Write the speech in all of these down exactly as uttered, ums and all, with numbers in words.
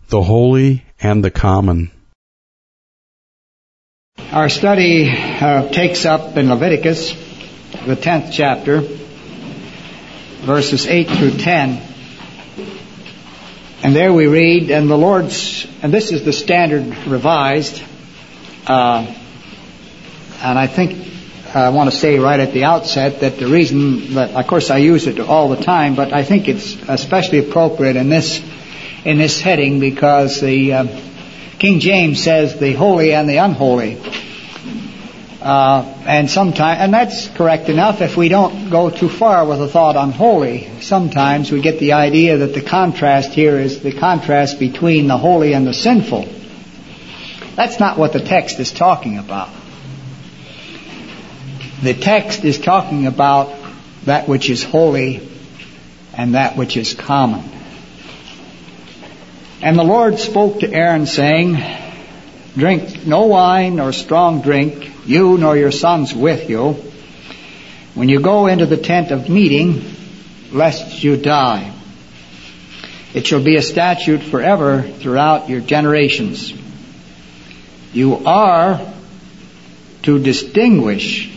the holy and the common. Our study uh, takes up in Leviticus, the tenth chapter, verses eight through ten. And there we read, and the Lord's, and this is the Standard Revised, uh, and I think I want to say right at the outset that the reason that, of course, I use it all the time, but I think it's especially appropriate in this in this heading because the uh, King James says the holy and the unholy, uh, and sometimes, and that's correct enough if we don't go too far with the thought unholy. Sometimes we get the idea that the contrast here is the contrast between the holy and the sinful. That's not what the text is talking about. The text is talking about that which is holy and that which is common. And the Lord spoke to Aaron, saying, drink no wine nor strong drink, you nor your sons with you, when you go into the tent of meeting, lest you die. It shall be a statute forever throughout your generations. You are to distinguish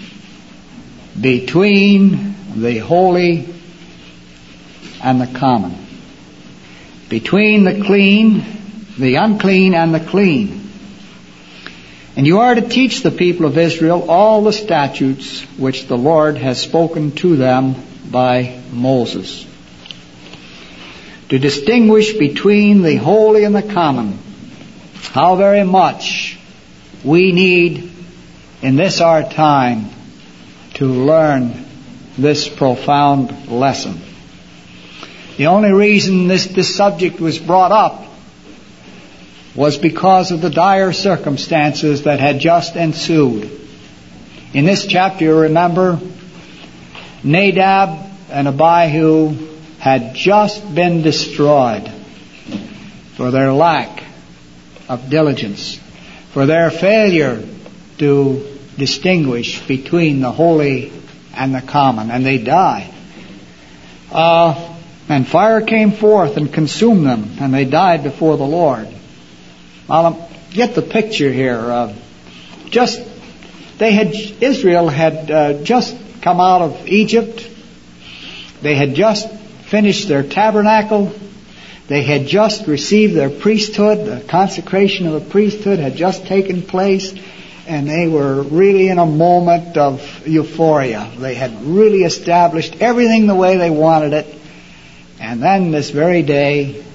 between the holy and the common, between the clean, the unclean, and the clean. And you are to teach the people of Israel all the statutes which the Lord has spoken to them by Moses. To distinguish between the holy and the common. How very much we need in this our time to learn this profound lesson. The only reason this, this subject was brought up was because of the dire circumstances that had just ensued. In this chapter, you remember, Nadab and Abihu had just been destroyed for their lack of diligence, for their failure to distinguish between the holy and the common, and they died. Uh, and fire came forth and consumed them, and they died before the Lord. Now, get the picture here. Uh, just they had Israel had uh, just come out of Egypt. They had just finished their tabernacle. They had just received their priesthood. The consecration of the priesthood had just taken place. And they were really in a moment of euphoria. They had really established everything the way they wanted it. And then this very day,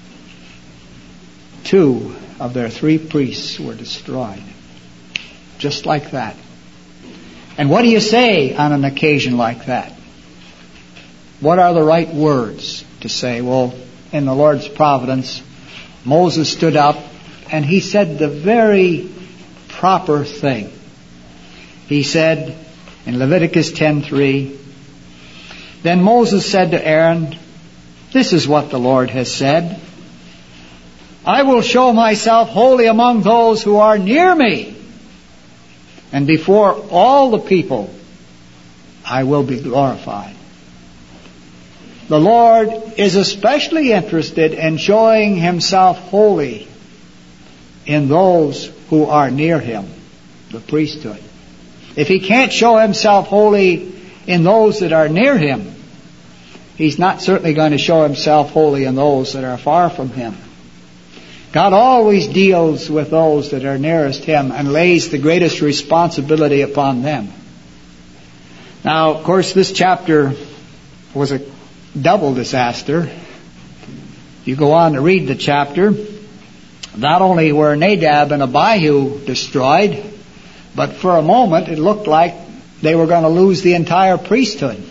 two of their three priests were destroyed. Just like that. And what do you say on an occasion like that? What are the right words to say? Well, in the Lord's providence, Moses stood up and he said the very proper thing. He said in Leviticus ten three, then Moses said to Aaron, this is what the Lord has said. I will show myself holy among those who are near me, and before all the people I will be glorified. The Lord is especially interested in showing Himself holy in those who are near Him, the priesthood. If He can't show Himself holy in those that are near Him, He's not certainly going to show Himself holy in those that are far from Him. God always deals with those that are nearest Him and lays the greatest responsibility upon them. Now, of course, this chapter was a double disaster. You go on to read the chapter. Not only were Nadab and Abihu destroyed, but for a moment it looked like they were going to lose the entire priesthood.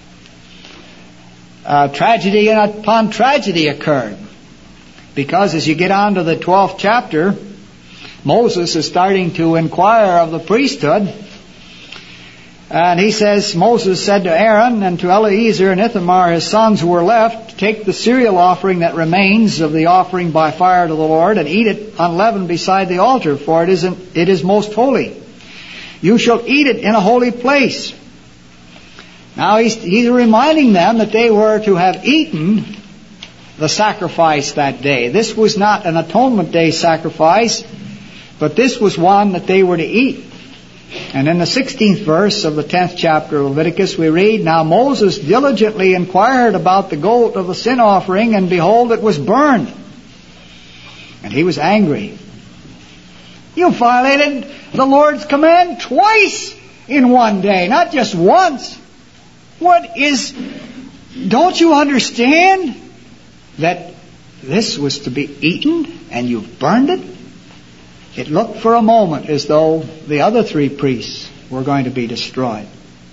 Uh, tragedy upon tragedy occurred. Because as you get on to the twelfth chapter, Moses is starting to inquire of the priesthood. And he says, Moses said to Aaron and to Eleazar and Ithamar, his sons who were left, take the cereal offering that remains of the offering by fire to the Lord and eat it unleavened beside the altar, for it is, it is most holy. You shall eat it in a holy place. Now he's, he's reminding them that they were to have eaten the sacrifice that day. This was not an atonement day sacrifice, but this was one that they were to eat. And in the sixteenth verse of the tenth chapter of Leviticus we read, "Now Moses diligently inquired about the goat of the sin offering, and behold, it was burned. And he was angry." You violated the Lord's command twice in one day, not just once. What is... Don't you understand that this was to be eaten and you've burned it? It looked for a moment as though the other three priests were going to be destroyed.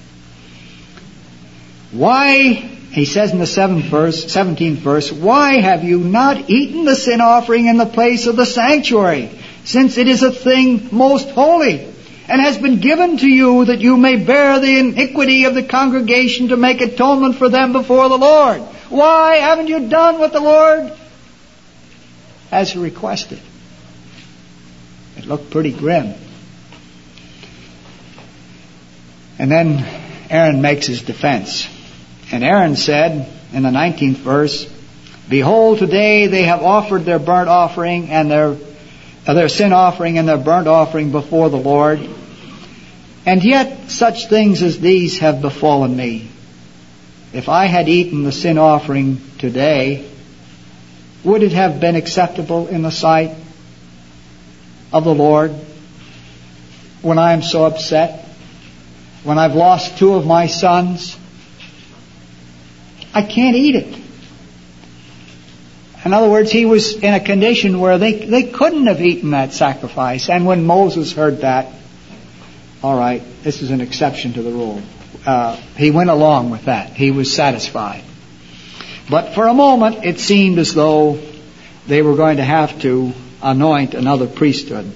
Why, he says in the seventh verse, seventeenth verse, "Why have you not eaten the sin offering in the place of the sanctuary, since it is a thing most holy, and has been given to you that you may bear the iniquity of the congregation to make atonement for them before the Lord? Why haven't you done what the Lord has requested?" It looked pretty grim. And then Aaron makes his defense. And Aaron said in the nineteenth verse, "Behold, today they have offered their burnt offering and their, uh, their sin offering and their burnt offering before the Lord. And yet such things as these have befallen me. If I had eaten the sin offering today, would it have been acceptable in the sight of the Lord when I am so upset? When I've lost two of my sons? I can't eat it." In other words, he was in a condition where they, they couldn't have eaten that sacrifice. And when Moses heard that, all right, this is an exception to the rule. Uh, he went along with that. He was satisfied. But for a moment, it seemed as though they were going to have to anoint another priesthood.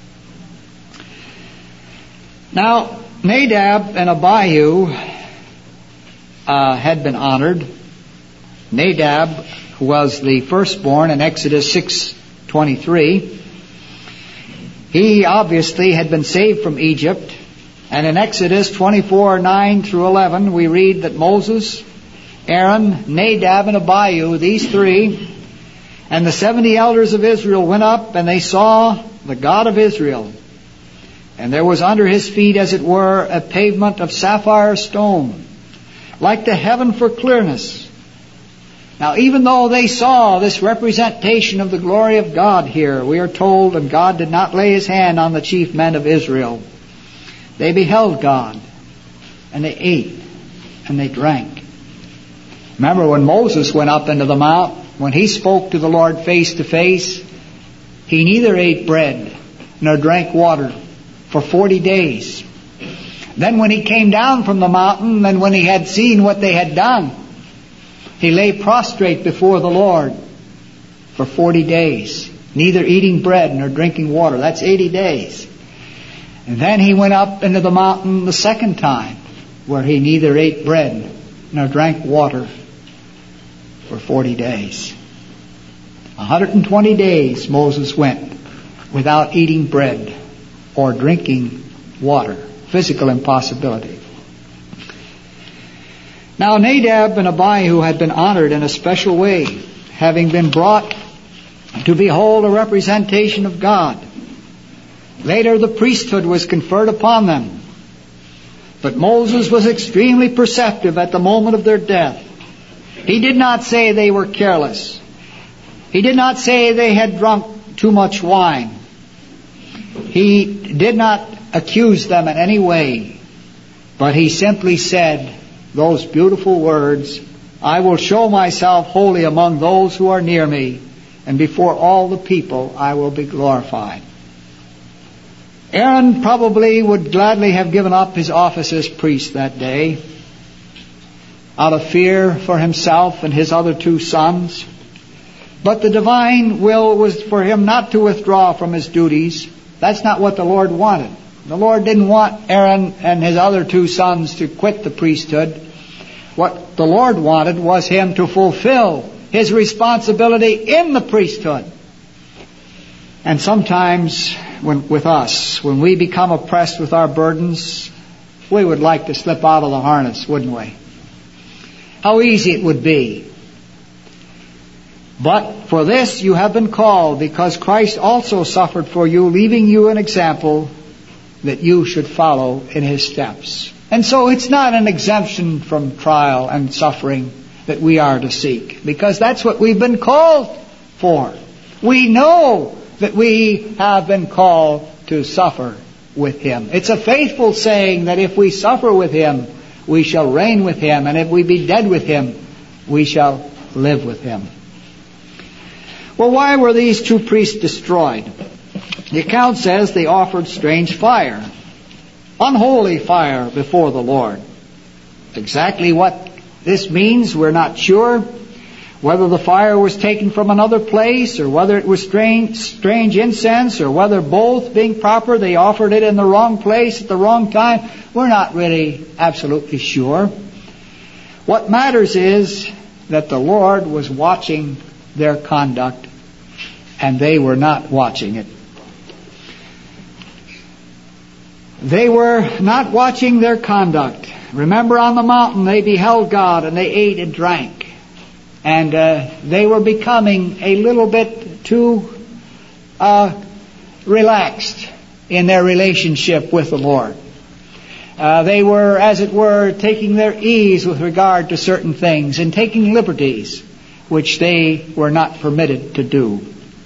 Now, Nadab and Abihu uh, had been honored. Nadab was the firstborn in Exodus six twenty-three. He obviously had been saved from Egypt. And in Exodus twenty-four nine through eleven, we read that Moses, Aaron, Nadab, and Abihu, these three, and the seventy elders of Israel went up, and they saw the God of Israel. And there was under his feet, as it were, a pavement of sapphire stone, like the heaven for clearness. Now, even though they saw this representation of the glory of God here, we are told, and God did not lay his hand on the chief men of Israel. They beheld God, and they ate, and they drank. Remember when Moses went up into the mount, when he spoke to the Lord face to face, he neither ate bread nor drank water for forty days. Then when he came down from the mountain, and when he had seen what they had done, he lay prostrate before the Lord for forty days, neither eating bread nor drinking water. That's eighty days. And then he went up into the mountain the second time, where he neither ate bread nor drank water for forty days. one hundred twenty days Moses went without eating bread or drinking water. Physical impossibility. Now Nadab and Abihu had been honored in a special way, having been brought to behold a representation of God. Later the priesthood was conferred upon them. But Moses was extremely perceptive at the moment of their death. He did not say they were careless. He did not say they had drunk too much wine. He did not accuse them in any way. But he simply said those beautiful words, "I will show myself holy among those who are near me, and before all the people I will be glorified." Aaron probably would gladly have given up his office as priest that day, out of fear for himself and his other two sons. But the divine will was for him not to withdraw from his duties. That's not what the Lord wanted. The Lord didn't want Aaron and his other two sons to quit the priesthood. What the Lord wanted was him to fulfill his responsibility in the priesthood. And sometimes when, with us, when we become oppressed with our burdens, we would like to slip out of the harness, wouldn't we? How easy it would be. But for this you have been called, because Christ also suffered for you, leaving you an example that you should follow in His steps. And so it's not an exemption from trial and suffering that we are to seek, because that's what we've been called for. We know that we have been called to suffer with Him. It's a faithful saying that if we suffer with Him, we shall reign with Him, and if we be dead with Him, we shall live with Him. Well, why were these two priests destroyed? The account says they offered strange fire, unholy fire before the Lord. Exactly what this means, we're not sure. Whether the fire was taken from another place, or whether it was strange, strange incense, or whether both being proper, they offered it in the wrong place at the wrong time, we're not really absolutely sure. What matters is that the Lord was watching their conduct, and they were not watching it. They were not watching their conduct. Remember, on the mountain they beheld God, and they ate and drank. And uh, they were becoming a little bit too uh, relaxed in their relationship with the Lord. Uh, they were, as it were, taking their ease with regard to certain things and taking liberties which they were not permitted to do.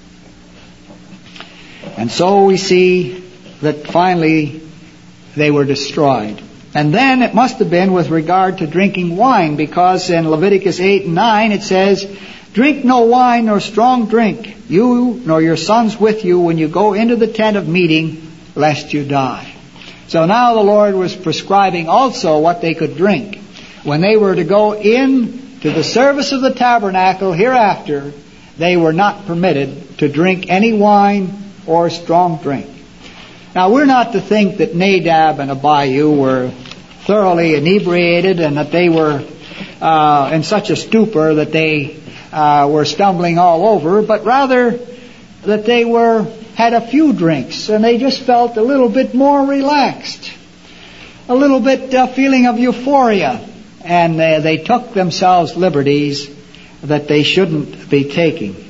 And so we see that finally they were destroyed. And then it must have been with regard to drinking wine, because in Leviticus eight and nine it says, "Drink no wine nor strong drink, you nor your sons with you, when you go into the tent of meeting, lest you die." So now the Lord was prescribing also what they could drink. When they were to go in to the service of the tabernacle hereafter, they were not permitted to drink any wine or strong drink. Now, we're not to think that Nadab and Abihu were thoroughly inebriated and that they were uh, in such a stupor that they uh, were stumbling all over, but rather that they were had a few drinks and they just felt a little bit more relaxed, a little bit uh, feeling of euphoria, and uh, they took themselves liberties that they shouldn't be taking.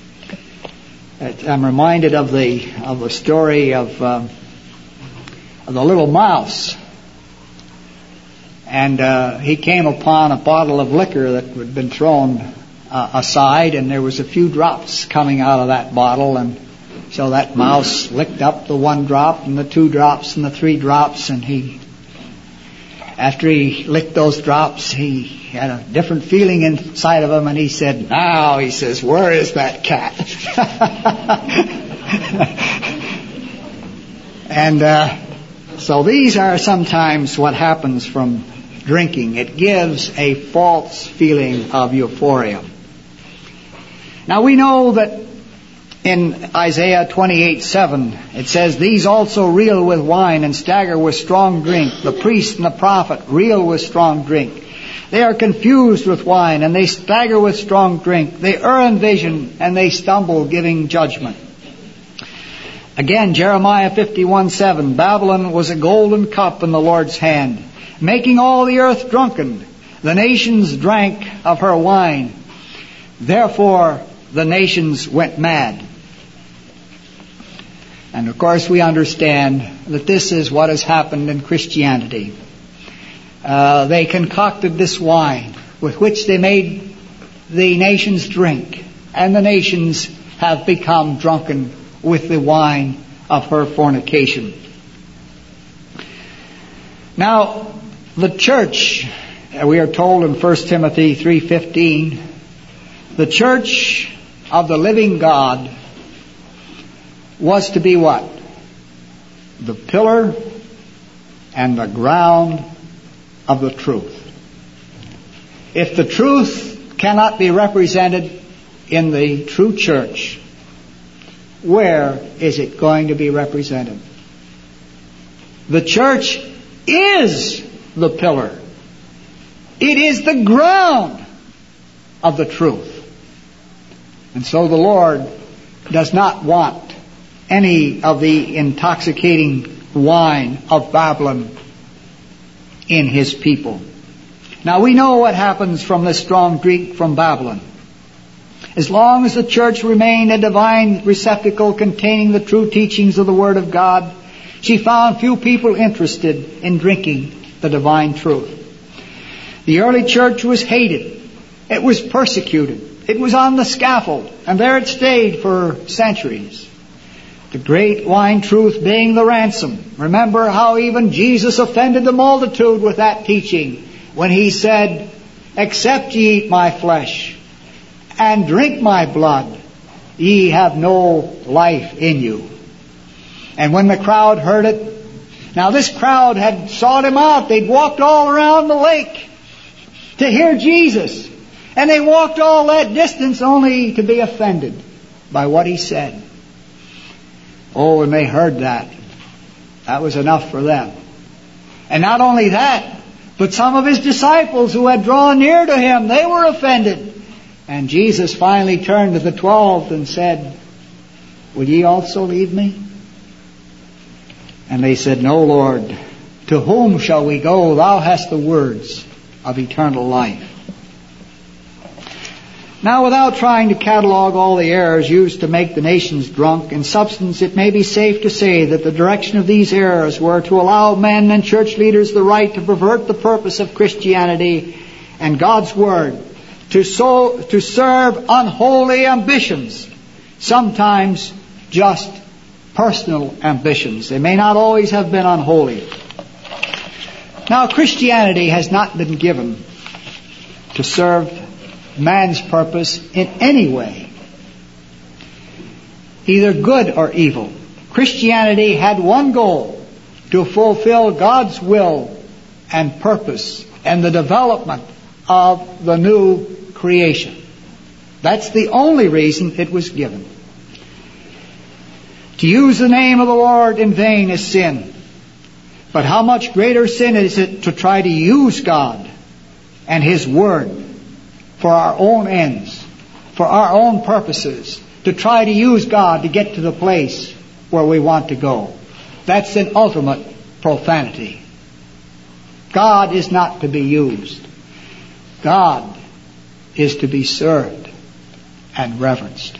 I'm reminded of the of the story of, uh, of the little mouse. And uh, he came upon a bottle of liquor that had been thrown uh, aside, and there was a few drops coming out of that bottle. And so that mouse licked up the one drop and the two drops and the three drops, and he, after he licked those drops, he had a different feeling inside of him, and he said, "Now," he says, "where is that cat?" And uh, so these are sometimes what happens from drinking. It gives a false feeling of euphoria. Now we know that in Isaiah twenty-eight seven, it says, "These also reel with wine and stagger with strong drink. The priest and the prophet reel with strong drink. They are confused with wine and they stagger with strong drink. They err in vision and they stumble, giving judgment." Again, Jeremiah fifty-one seven, "Babylon was a golden cup in the Lord's hand, making all the earth drunken. The nations drank of her wine. Therefore the nations went mad." And of course we understand that this is what has happened in Christianity. Uh, they concocted this wine with which they made the nations drink, and the nations have become drunken with the wine of her fornication. Now, the church, we are told in First Timothy three fifteen, the church of the living God was to be what? The pillar and the ground of the truth. If the truth cannot be represented in the true church, where is it going to be represented? The church is the pillar. It is the ground of the truth. And so the Lord does not want any of the intoxicating wine of Babylon in His people. Now we know what happens from this strong drink from Babylon. As long as the church remained a divine receptacle containing the true teachings of the Word of God, she found few people interested in drinking the divine truth. The early church was hated. It was persecuted. It was on the scaffold, and there it stayed for centuries. The great wine truth being the ransom. Remember how even Jesus offended the multitude with that teaching when he said, "Except ye eat my flesh and drink my blood, ye have no life in you." And when the crowd heard it, now this crowd had sought him out. They'd walked all around the lake to hear Jesus. And they walked all that distance only to be offended by what he said. Oh, when they heard that, that was enough for them. And not only that, but some of his disciples who had drawn near to him, they were offended. And Jesus finally turned to the twelve and said, "Will ye also leave me?" And they said, "No, Lord. To whom shall we go? Thou hast the words of eternal life." Now, without trying to catalog all the errors used to make the nations drunk, in substance it may be safe to say that the direction of these errors were to allow men and church leaders the right to pervert the purpose of Christianity and God's Word, to, so, to serve unholy ambitions, sometimes just personal ambitions. They may not always have been unholy. Now, Christianity has not been given to serve man's purpose in any way, either good or evil. Christianity had one goal: to fulfill God's will and purpose and the development of the new creation. That's the only reason it was given. To use the name of the Lord in vain is sin. But how much greater sin is it to try to use God and His Word for our own ends, for our own purposes, to try to use God to get to the place where we want to go. That's an ultimate profanity. God is not to be used. God is to be served and reverenced.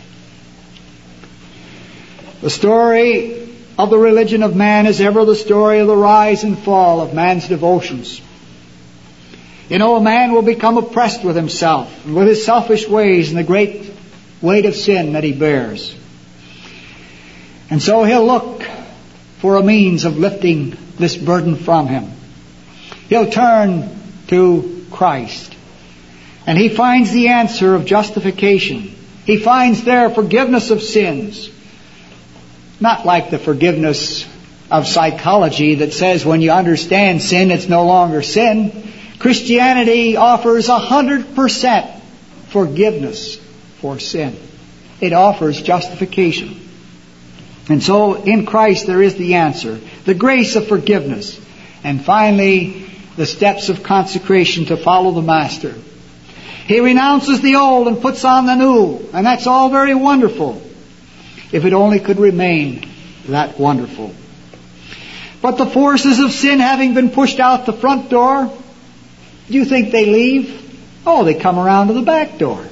The story of the religion of man is ever the story of the rise and fall of man's devotions. You know, a man will become oppressed with himself and with his selfish ways and the great weight of sin that he bears. And so he'll look for a means of lifting this burden from him. He'll turn to Christ. And he finds the answer of justification. He finds there forgiveness of sins. Not like the forgiveness of psychology that says when you understand sin, it's no longer sin. Christianity offers a hundred percent forgiveness for sin. It offers justification. And so in Christ there is the answer, the grace of forgiveness, and finally the steps of consecration to follow the Master. He renounces the old and puts on the new, and that's all very wonderful, if it only could remain that wonderful. But the forces of sin having been pushed out the front door, do you think they leave? Oh, they come around to the back door.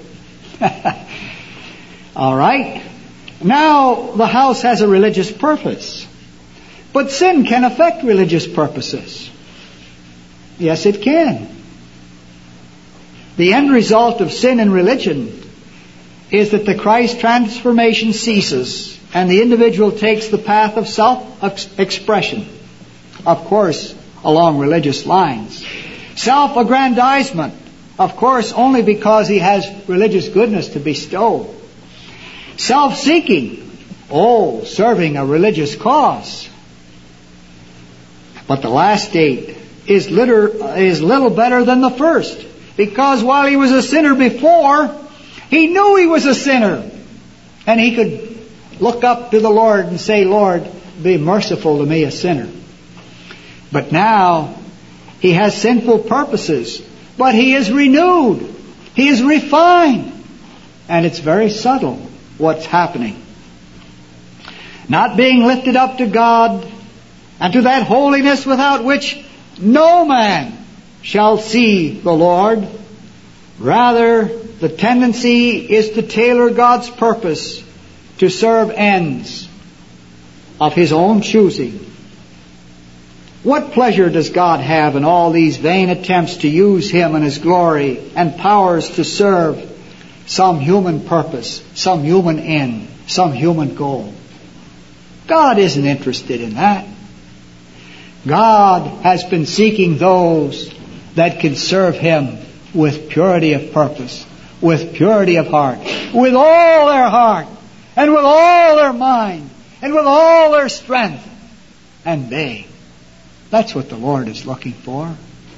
All right. Now the house has a religious purpose. But sin can affect religious purposes. Yes, it can. The end result of sin in religion is that the Christ transformation ceases and the individual takes the path of self-expression. Of course, along religious lines. Self-aggrandizement, of course, only because he has religious goodness to bestow. Self-seeking, oh, serving a religious cause. But the last state is little, is little better than the first, because while he was a sinner before, he knew he was a sinner. And he could look up to the Lord and say, "Lord, be merciful to me, a sinner." But now, he has sinful purposes, but he is renewed. He is refined. And it's very subtle what's happening. Not being lifted up to God and to that holiness without which no man shall see the Lord. Rather, The tendency is to tailor God's purpose to serve ends of His own choosing. What pleasure does God have in all these vain attempts to use Him and His glory and powers to serve some human purpose, some human end, some human goal? God isn't interested in that. God has been seeking those that can serve Him with purity of purpose, with purity of heart, with all their heart, and with all their mind, and with all their strength and being. That's what the Lord is looking for.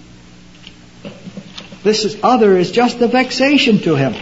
This is, other is just a vexation to Him.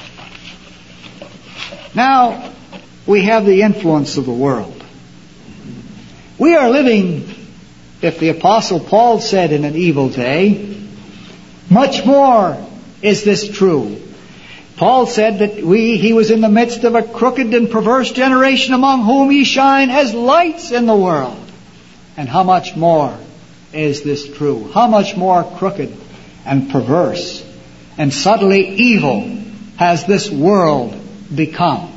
Now, we have the influence of the world. We are living, if the Apostle Paul said in an evil day, much more is this true. Paul said that we, he was in the midst of a crooked and perverse generation among whom ye shine as lights in the world. And how much more is this true? How much more crooked and perverse and subtly evil has this world become?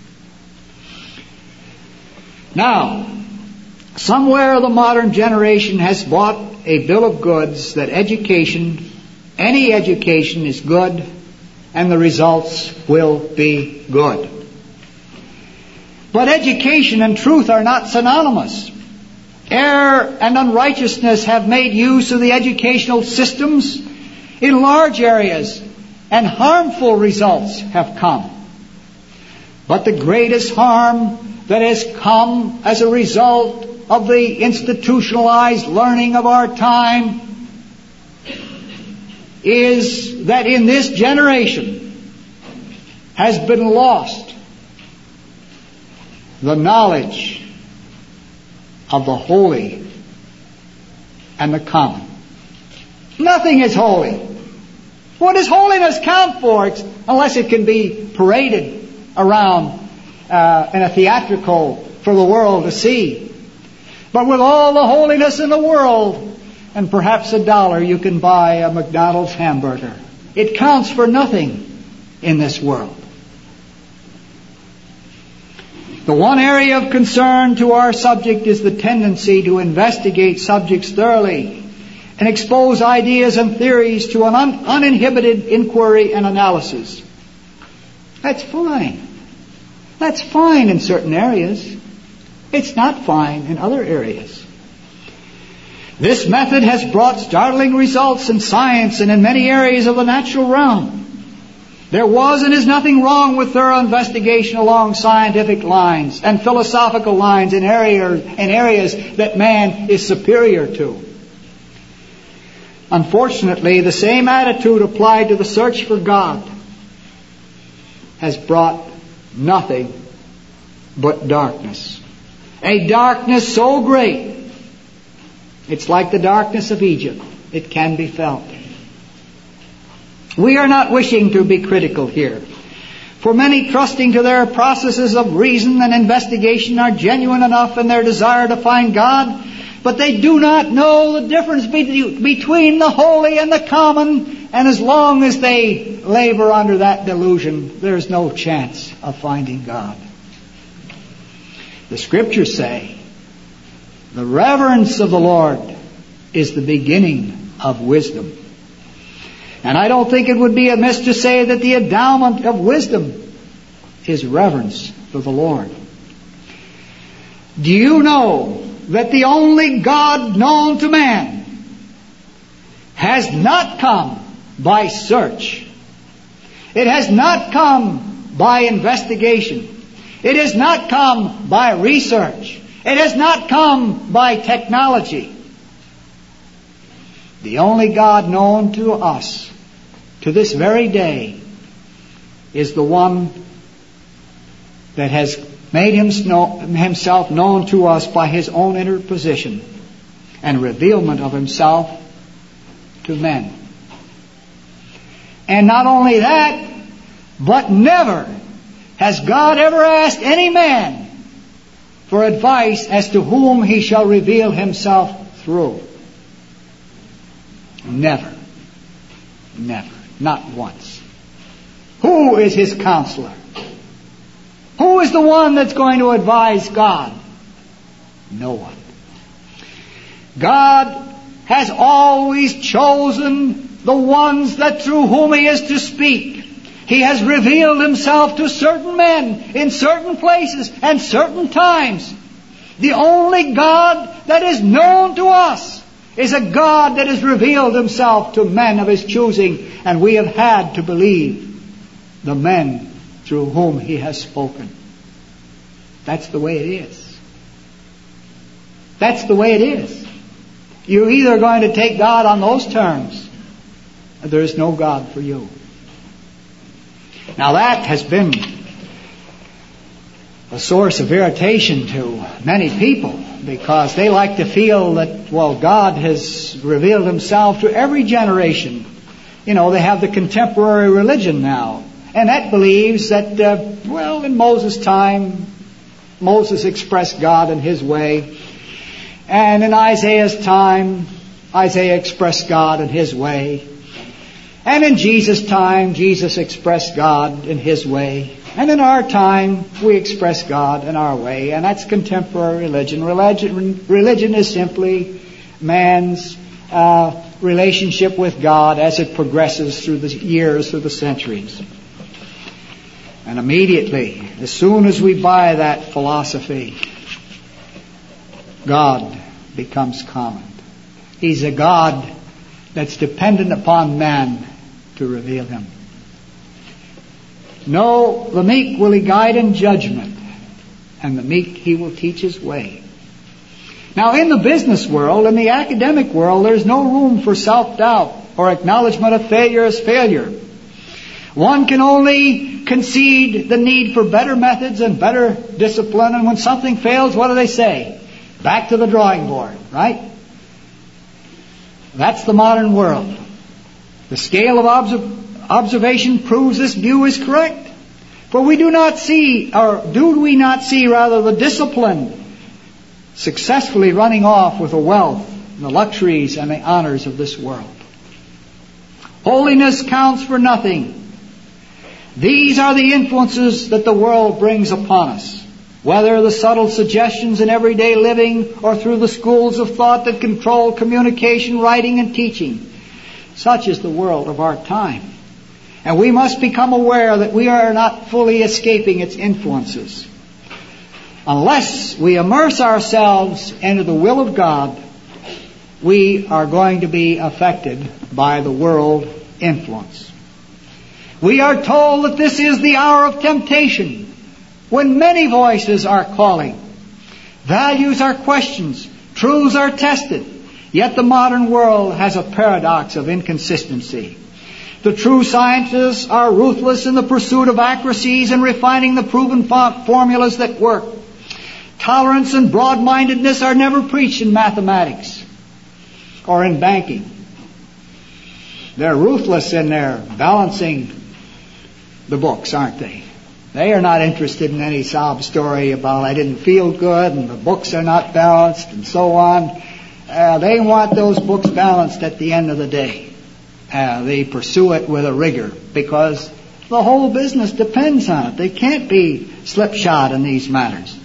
Now, somewhere the modern generation has bought a bill of goods that education, any education is good, and the results will be good. But education and truth are not synonymous. Error and unrighteousness have made use of the educational systems in large areas, and harmful results have come. But the greatest harm that has come as a result of the institutionalized learning of our time is that in this generation has been lost the knowledge of the holy and the common. Nothing is holy. What does holiness count for unless it can be paraded around uh, in a theatrical for the world to see? But with all the holiness in the world, and perhaps a dollar, you can buy a McDonald's hamburger. It counts for nothing in this world. The one area of concern to our subject is the tendency to investigate subjects thoroughly and expose ideas and theories to an un- uninhibited inquiry and analysis. That's fine. That's fine in certain areas. It's not fine in other areas. This method has brought startling results in science and in many areas of the natural realm. There was and is nothing wrong with thorough investigation along scientific lines and philosophical lines in areas, in areas that man is superior to. Unfortunately, the same attitude applied to the search for God has brought nothing but darkness. A darkness so great, it's like the darkness of Egypt. It can be felt. We are not wishing to be critical here. For many, trusting to their processes of reason and investigation, are genuine enough in their desire to find God, but they do not know the difference be- between the holy and the common, and as long as they labor under that delusion, there's no chance of finding God. The Scriptures say, the reverence of the Lord is the beginning of wisdom. And I don't think it would be amiss to say that the endowment of wisdom is reverence for the Lord. Do you know that the only God known to man has not come by search? It has not come by investigation. It has not come by research. It has not come by technology. The only God known to us to this very day is the one that has made himself known to us by His own interposition and revealment of Himself to men. And not only that, but never has God ever asked any man for advice as to whom He shall reveal Himself through. Never. Never. Not once. Who is his counselor? Who is the one that's going to advise God? No one. God has always chosen the ones that through whom he is to speak. He has revealed himself to certain men in certain places and certain times. The only God that is known to us is a God that has revealed himself to men of his choosing, and we have had to believe the men through whom he has spoken. That's the way it is. That's the way it is. You're either going to take God on those terms, or there is no God for you. Now that has been a source of irritation to many people, because they like to feel that, well, God has revealed himself to every generation. You know, they have the contemporary religion now, and that believes that, uh, well, in Moses' time, Moses expressed God in his way, and in Isaiah's time, Isaiah expressed God in his way, and in Jesus' time, Jesus expressed God in his way. And in our time, we express God in our way. And that's contemporary religion. Religion, religion is simply man's uh, relationship with God as it progresses through the years, through the centuries. And immediately, as soon as we buy that philosophy, God becomes common. He's a God that's dependent upon man to reveal him. No, the meek will he guide in judgment, and the meek he will teach his way. Now, in the business world, in the academic world, there's no room for self-doubt or acknowledgement of failure as failure. One can only concede the need for better methods and better discipline, and when something fails, what do they say? Back to the drawing board, right? That's the modern world. The scale of observation Observation proves this view is correct. For we do not see, or do we not see rather, the disciplined successfully running off with the wealth, the luxuries, and the honors of this world. Holiness counts for nothing. These are the influences that the world brings upon us, whether the subtle suggestions in everyday living or through the schools of thought that control communication, writing, and teaching. Such is the world of our time. And we must become aware that we are not fully escaping its influences. Unless we immerse ourselves into the will of God, we are going to be affected by the world influence. We are told that this is the hour of temptation, when many voices are calling. Values are questioned, truths are tested. Yet the modern world has a paradox of inconsistency. The true scientists are ruthless in the pursuit of accuracies and refining the proven formulas that work. Tolerance and broad-mindedness are never preached in mathematics or in banking. They're ruthless in their balancing the books, aren't they? They are not interested in any sob story about I didn't feel good and the books are not balanced and so on. Uh, they want those books balanced at the end of the day. Uh, they pursue it with a rigor because the whole business depends on it. They can't be slipshod in these matters.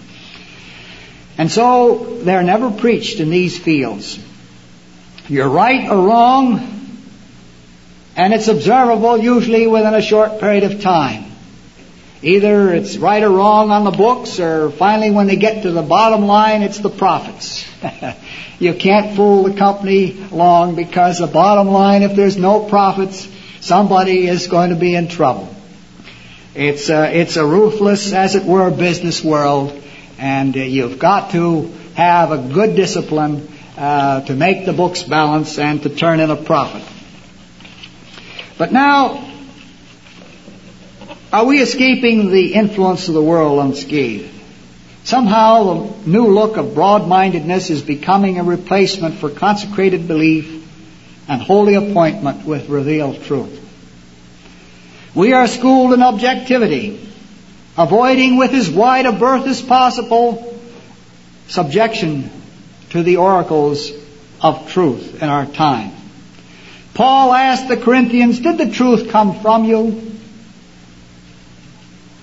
And so they're never preached in these fields. You're right or wrong, and it's observable usually within a short period of time. Either it's right or wrong on the books, or finally when they get to the bottom line, it's the profits. You can't fool the company long, because the bottom line, if there's no profits, somebody is going to be in trouble. It's a, it's a ruthless, as it were, business world, and uh, you've got to have a good discipline uh, to make the books balance and to turn in a profit. But now, are we escaping the influence of the world unscathed? Somehow the new look of broad-mindedness is becoming a replacement for consecrated belief and holy appointment with revealed truth. We are schooled in objectivity, avoiding with as wide a berth as possible subjection to the oracles of truth in our time. Paul asked the Corinthians, did the truth come from you?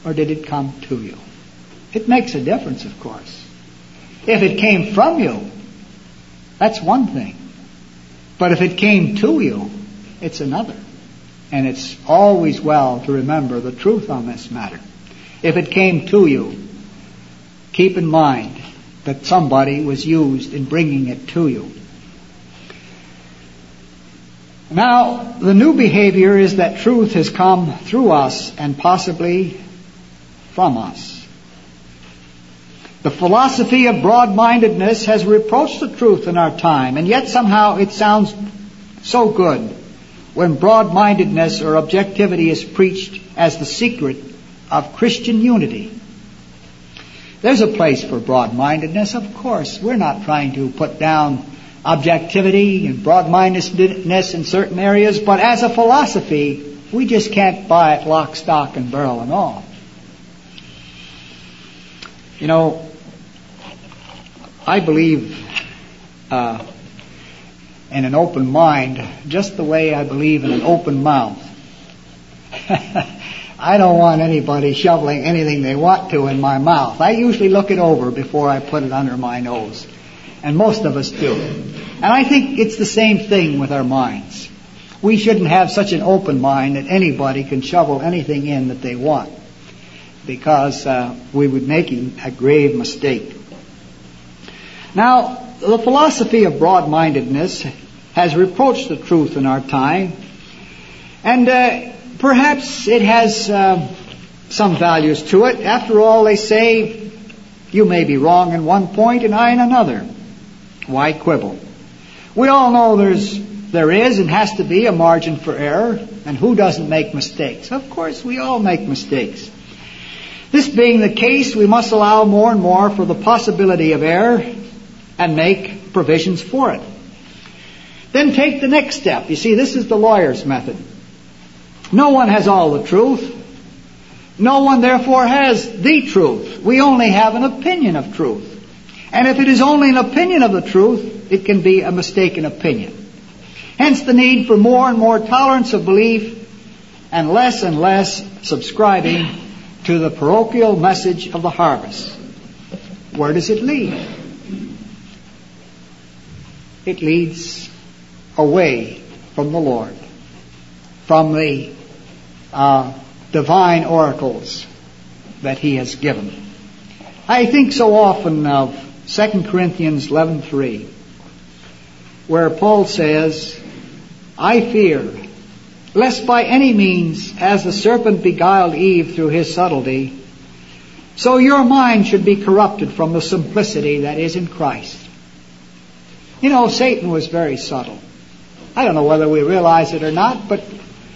or did it come to you? It makes a difference, of course. If it came from you, that's one thing. But if it came to you, it's another. And it's always well to remember the truth on this matter. If it came to you, keep in mind that somebody was used in bringing it to you. Now, the new behavior is that truth has come through us and possibly from us. The philosophy of broad-mindedness has reproached the truth in our time, and yet somehow it sounds so good when broad-mindedness or objectivity is preached as the secret of Christian unity. There's a place for broad-mindedness, of course. We're not trying to put down objectivity and broad-mindedness in certain areas, but as a philosophy, we just can't buy it lock, stock, and barrel and all. You know, I believe uh, in an open mind just the way I believe in an open mouth. I don't want anybody shoveling anything they want to in my mouth. I usually look it over before I put it under my nose. And most of us do. And I think it's the same thing with our minds. We shouldn't have such an open mind that anybody can shovel anything in that they want, because uh, we would be making a grave mistake. Now, the philosophy of broad-mindedness has reproached the truth in our time, and uh, perhaps it has uh, some values to it. After all, they say, you may be wrong in one point and I in another. Why quibble? We all know there's, there is and has to be a margin for error, and who doesn't make mistakes? Of course, we all make mistakes. This being the case, we must allow more and more for the possibility of error and make provisions for it. Then take the next step. You see, this is the lawyer's method. No one has all the truth. No one, therefore, has the truth. We only have an opinion of truth. And if it is only an opinion of the truth, it can be a mistaken opinion. Hence the need for more and more tolerance of belief and less and less subscribing to the parochial message of the harvest. Where does it lead? It leads away from the Lord, from the uh, divine oracles that He has given. I think so often of Second Corinthians eleven three, where Paul says, I fear, lest by any means, as the serpent beguiled Eve through his subtlety, so your mind should be corrupted from the simplicity that is in Christ. You know, Satan was very subtle. I don't know whether we realize it or not, but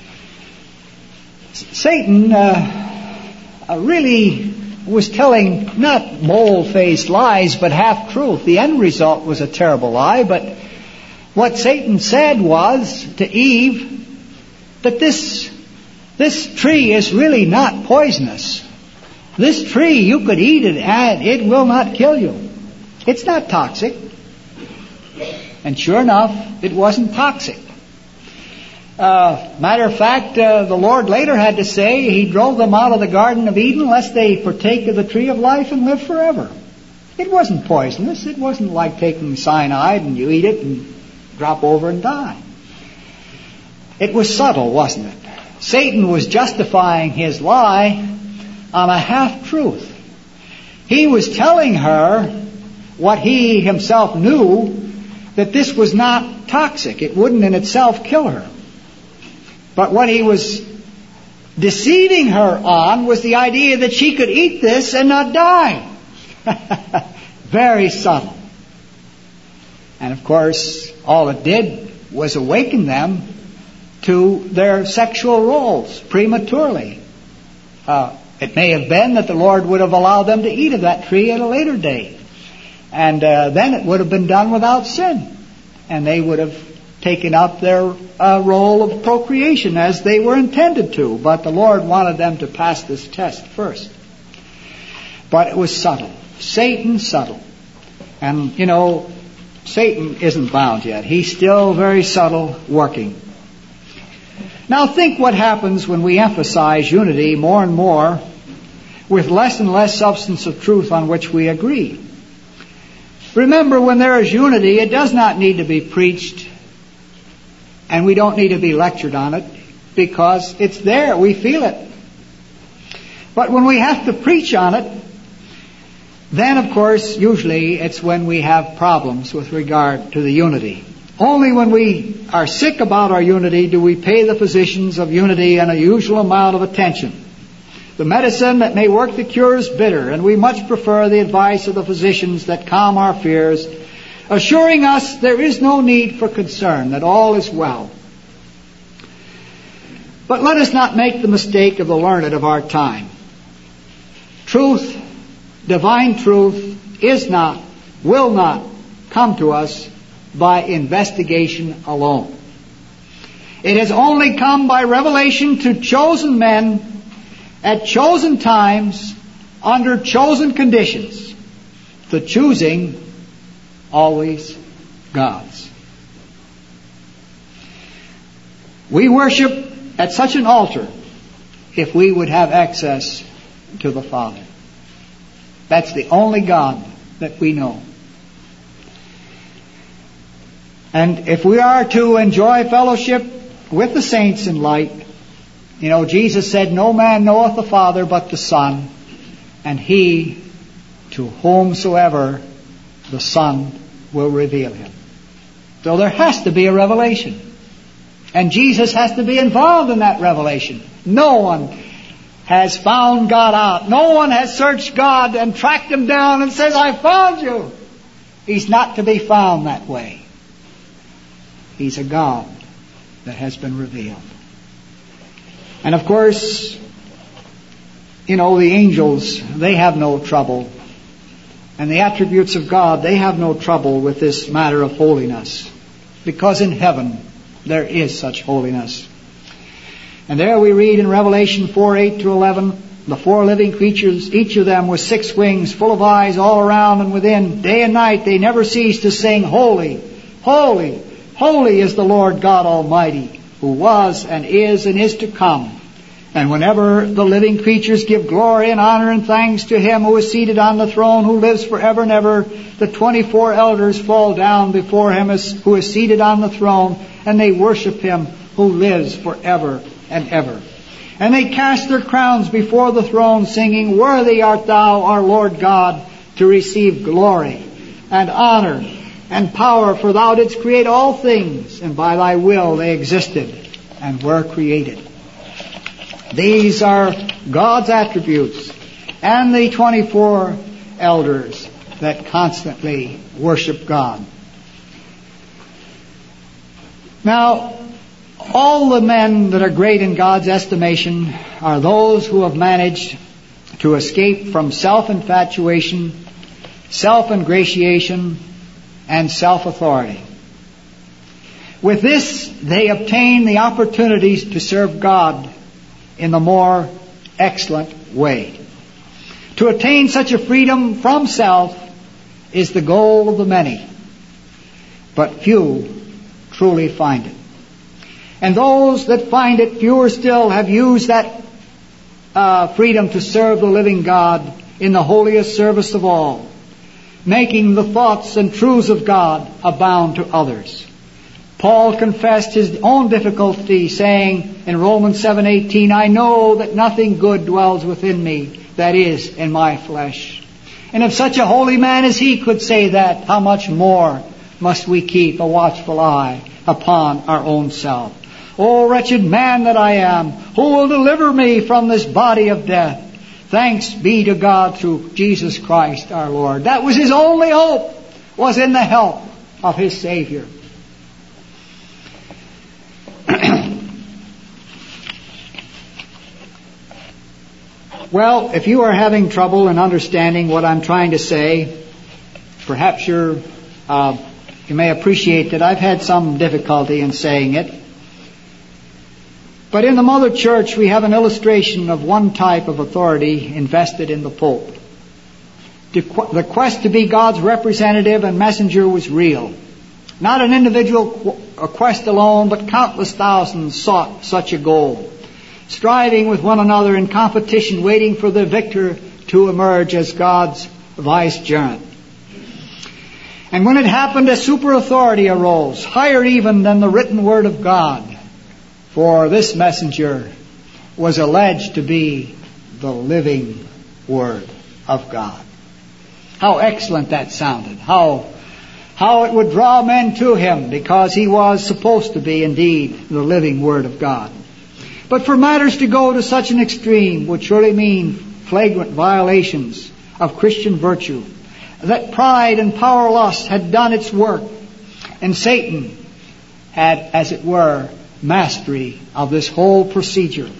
Satan uh, uh, really was telling not mole-faced lies, but half-truth. The end result was a terrible lie, but what Satan said was to Eve that this, this tree is really not poisonous. This tree, you could eat it and it will not kill you. It's not toxic. And sure enough, it wasn't toxic. Uh, matter of fact, uh, the Lord later had to say He drove them out of the Garden of Eden lest they partake of the tree of life and live forever. It wasn't poisonous. It wasn't like taking cyanide and you eat it and drop over and die. It was subtle, wasn't it? Satan was justifying his lie on a half-truth. He was telling her what he himself knew, that this was not toxic. It wouldn't in itself kill her. But what he was deceiving her on was the idea that she could eat this and not die. Very subtle. And of course, all it did was awaken them to their sexual roles prematurely. Uh, it may have been that the Lord would have allowed them to eat of that tree at a later date. And uh, then it would have been done without sin. And they would have taken up their uh, role of procreation as they were intended to. But the Lord wanted them to pass this test first. But it was subtle. Satan subtle. And, you know, Satan isn't bound yet. He's still very subtle working. Now think what happens when we emphasize unity more and more with less and less substance of truth on which we agree. Remember, when there is unity, it does not need to be preached, and we don't need to be lectured on it, because it's there. We feel it. But when we have to preach on it, then, of course, usually it's when we have problems with regard to the unity. Only when we are sick about our unity do we pay the physicians of unity an unusual amount of attention. The medicine that may work the cure is bitter, and we much prefer the advice of the physicians that calm our fears, assuring us there is no need for concern, that all is well. But let us not make the mistake of the learned of our time. Truth, divine truth, is not, will not come to us by investigation alone. It has only come by revelation to chosen men at chosen times, under chosen conditions. The choosing always God's. We worship at such an altar if we would have access to the Father. That's the only God that we know. And if we are to enjoy fellowship with the saints in light, you know, Jesus said, no man knoweth the Father but the Son, and he to whomsoever the Son will reveal him. So there has to be a revelation. And Jesus has to be involved in that revelation. No one has found God out. No one has searched God and tracked him down and says, I found you. He's not to be found that way. He's a God that has been revealed. And of course, you know, the angels, they have no trouble. And the attributes of God, they have no trouble with this matter of holiness. Because in heaven, there is such holiness. And there we read in Revelation four, eight to eleven, the four living creatures, each of them with six wings, full of eyes all around and within. Day and night they never cease to sing, Holy, holy, holy is the Lord God Almighty, who was and is and is to come. And whenever the living creatures give glory and honor and thanks to Him who is seated on the throne, who lives forever and ever, the twenty-four elders fall down before Him who is seated on the throne, and they worship Him who lives forever and ever. And they cast their crowns before the throne, singing, Worthy art Thou, our Lord God, to receive glory and honor and power, for Thou didst create all things, and by Thy will they existed and were created. These are God's attributes and the twenty-four elders that constantly worship God. Now, all the men that are great in God's estimation are those who have managed to escape from self-infatuation, self-ingratiation, and self-authority. With this, they obtain the opportunities to serve God in the more excellent way. To attain such a freedom from self is the goal of the many, but few truly find it. And those that find it, fewer still have used that uh, freedom to serve the living God in the holiest service of all, making the thoughts and truths of God abound to others. Paul confessed his own difficulty, saying in Romans seven eighteen, I know that nothing good dwells within me, that is, in my flesh. And if such a holy man as he could say that, how much more must we keep a watchful eye upon our own self? O wretched man that I am, who will deliver me from this body of death? Thanks be to God through Jesus Christ our Lord. That was his only hope, was in the help of his Savior. Well, if you are having trouble in understanding what I'm trying to say, perhaps you're, uh, you may appreciate that I've had some difficulty in saying it. But in the Mother Church, we have an illustration of one type of authority invested in the Pope. The quest to be God's representative and messenger was real. Not an individual quest alone, but countless thousands sought such a goal. striving with one another in competition, waiting for the victor to emerge as God's vicegerent. And when it happened, a super authority arose, higher even than the written word of God. For this messenger was alleged to be the living word of God. How excellent that sounded. How, how it would draw men to him, because he was supposed to be indeed the living word of God. But for matters to go to such an extreme would surely mean flagrant violations of Christian virtue, that pride and power lust had done its work, and Satan had, as it were, mastery of this whole procedure.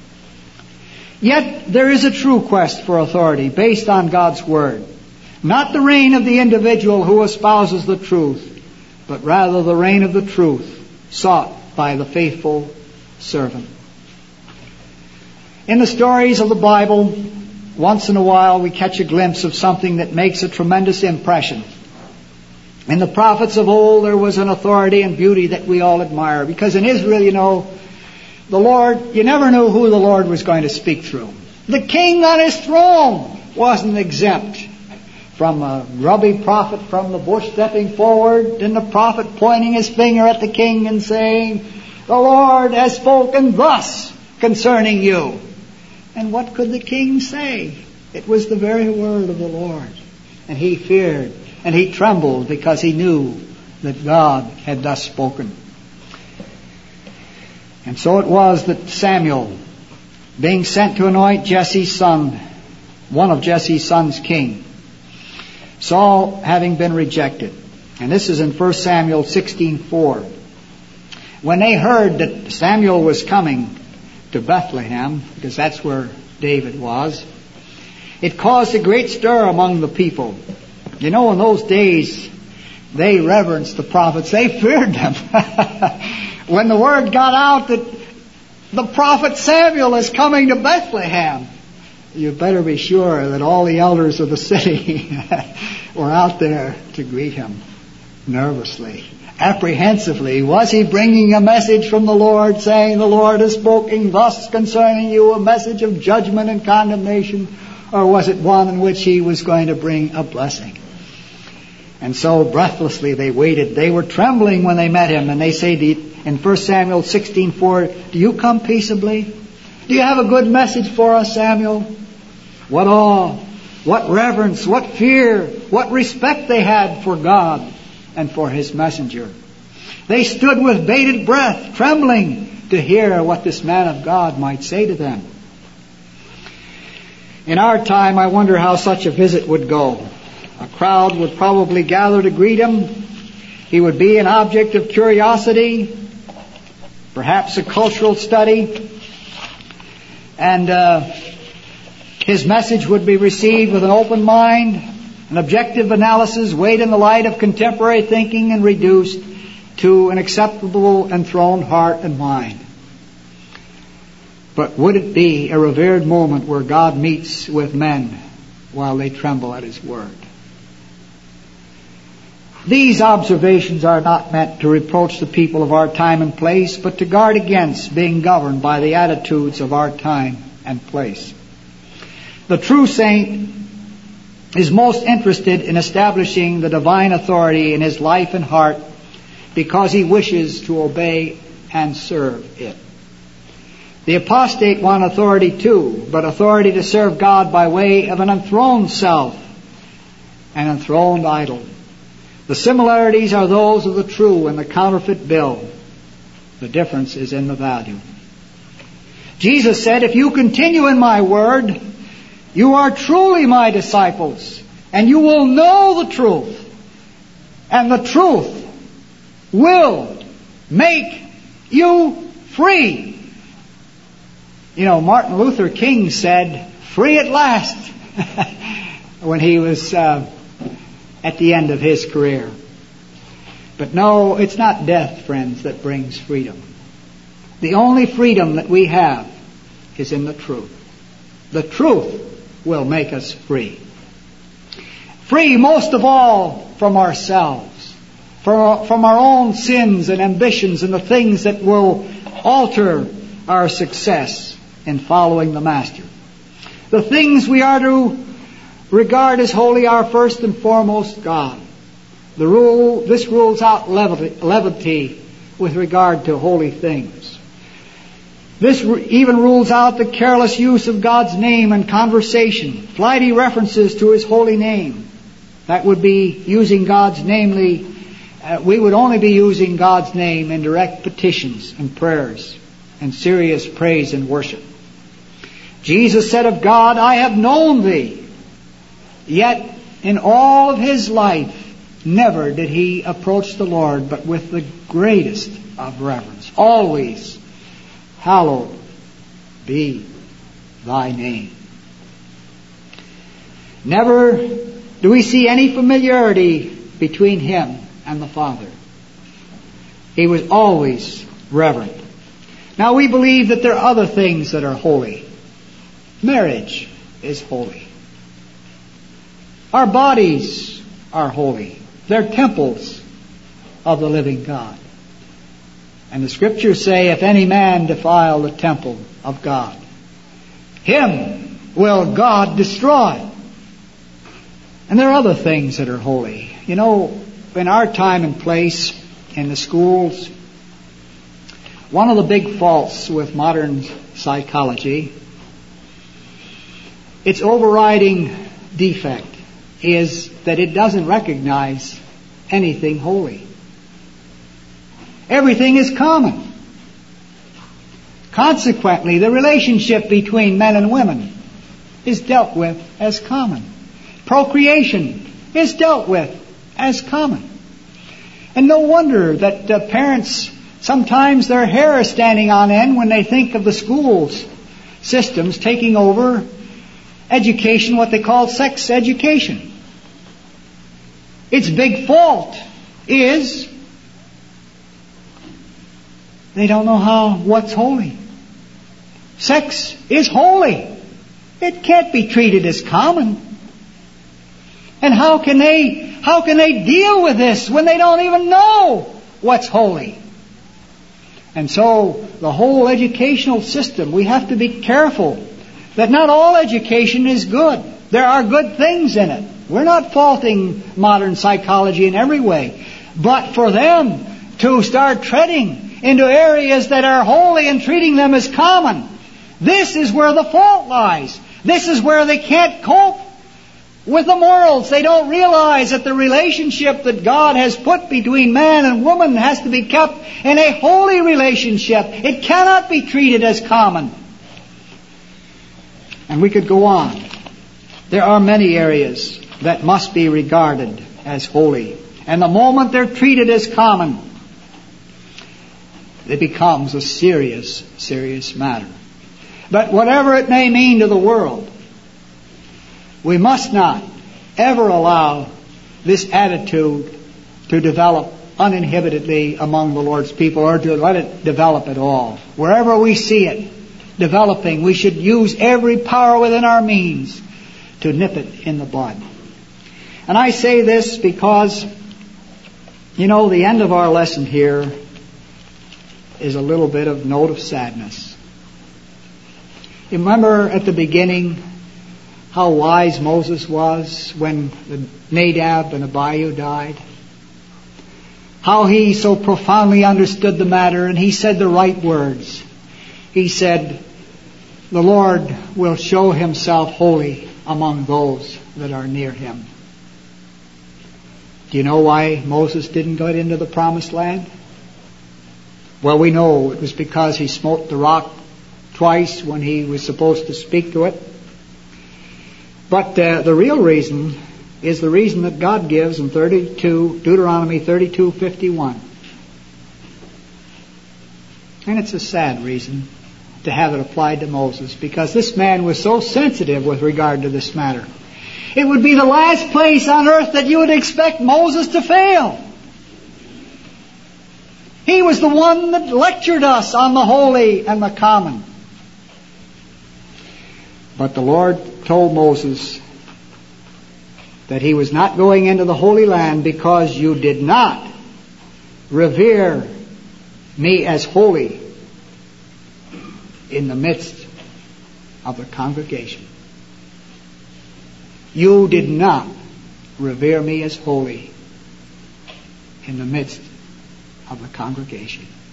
Yet there is a true quest for authority based on God's Word. Not the reign of the individual who espouses the truth, but rather the reign of the truth sought by the faithful servant. In the stories of the Bible, once in a while we catch a glimpse of something that makes a tremendous impression. In the prophets of old there was an authority and beauty that we all admire, because in Israel, you know, the Lord, you never knew who the Lord was going to speak through. The king on his throne wasn't exempt from a grubby prophet from the bush stepping forward, and the prophet pointing his finger at the king and saying, "The Lord has spoken thus concerning you." And what could the king say? It was the very word of the Lord. And he feared and he trembled because he knew that God had thus spoken. And so it was that Samuel, being sent to anoint Jesse's son, one of Jesse's sons, king, Saul having been rejected. And this is in First Samuel sixteen four. When they heard that Samuel was coming to Bethlehem, because that's where David was, it caused a great stir among the people. You know, in those days, they reverenced the prophets. They feared them. When the word got out that the prophet Samuel is coming to Bethlehem, you better be sure that all the elders of the city were out there to greet him nervously, apprehensively. Was he bringing a message from the Lord saying, "The Lord has spoken thus concerning you," a message of judgment and condemnation? Or was it one in which he was going to bring a blessing? And so breathlessly they waited. They were trembling when they met him. And they say in First Samuel sixteen four, "Do you come peaceably? Do you have a good message for us, Samuel?" What awe, what reverence, what fear, what respect they had for God and for his messenger. They stood with bated breath, trembling to hear what this man of God might say to them. In our time, I wonder how such a visit would go. A crowd would probably gather to greet him. He would be an object of curiosity, perhaps a cultural study, and uh, his message would be received with an open mind, an objective analysis weighed in the light of contemporary thinking and reduced to an acceptable enthroned heart and mind. But would it be a revered moment where God meets with men while they tremble at his word? These observations are not meant to reproach the people of our time and place, but to guard against being governed by the attitudes of our time and place. The true saint is most interested in establishing the divine authority in his life and heart because he wishes to obey and serve it. The apostate want authority too, but authority to serve God by way of an enthroned self, an enthroned idol. The similarities are those of the true and the counterfeit bill. The difference is in the value. Jesus said, "If you continue in my word, you are truly my disciples, and you will know the truth, and the truth will make you free." You know, Martin Luther King said, "Free at last," when he was uh, at the end of his career. But no, it's not death, friends, that brings freedom. The only freedom that we have is in the truth. The truth will make us free. Free most of all from ourselves, from, from our own sins and ambitions and the things that will alter our success. in following the Master. The things we are to regard as holy are first and foremost God. The rule, this rules out levity, levity with regard to holy things. This even rules out the careless use of God's name in conversation, flighty references to His holy name. That would be using God's namely, uh, we would only be using God's name in direct petitions and prayers and serious praise and worship. Jesus said of God, I have known Thee. Yet in all of His life, never did He approach the Lord but with the greatest of reverence. Always, hallowed be Thy name. Never do we see any familiarity between Him and the Father. He was always reverent. Now we believe that there are other things that are holy. Marriage is holy. Our bodies are holy. They're temples of the living God. And the Scriptures say, if any man defile the temple of God, him will God destroy. And there are other things that are holy. You know, in our time and place, in the schools, one of the big faults with modern psychology, its overriding defect, is that it doesn't recognize anything holy. Everything is common. Consequently, the relationship between men and women is dealt with as common. Procreation is dealt with as common. And no wonder that uh, parents, sometimes their hair is standing on end when they think of the schools systems taking over education, what they call sex education. Its big fault is they don't know how what's holy. Sex is holy. It can't be treated as common. And how can they how can they deal with this when they don't even know what's holy? And so the whole educational system, we have to be careful that not all education is good. There are good things in it. We're not faulting modern psychology in every way. But for them to start treading into areas that are holy and treating them as common, this is where the fault lies. This is where they can't cope with the morals. They don't realize that the relationship that God has put between man and woman has to be kept in a holy relationship. It cannot be treated as common. And we could go on. There are many areas that must be regarded as holy. And the moment they're treated as common, it becomes a serious, serious matter. But whatever it may mean to the world, we must not ever allow this attitude to develop uninhibitedly among the Lord's people, or to let it develop at all. Wherever we see it developing, we should use every power within our means to nip it in the bud. And I say this because, you know, the end of our lesson here is a little bit of note of sadness. You remember at the beginning how wise Moses was when Nadab and Abihu died? How he so profoundly understood the matter, and he said the right words. He said, the Lord will show Himself holy among those that are near Him. Do you know why Moses didn't get into the promised land? Well, we know it was because he smote the rock twice when he was supposed to speak to it. But uh, the real reason is the reason that God gives in thirty-two, Deuteronomy thirty-two fifty-one. And it's a sad reason to have it applied to Moses, because this man was so sensitive with regard to this matter. It would be the last place on earth that you would expect Moses to fail. He was the one that lectured us on the holy and the common. But the Lord told Moses that he was not going into the Holy Land because you did not revere me as holy in the midst of the congregation. You did not revere me as holy in the midst of the congregation.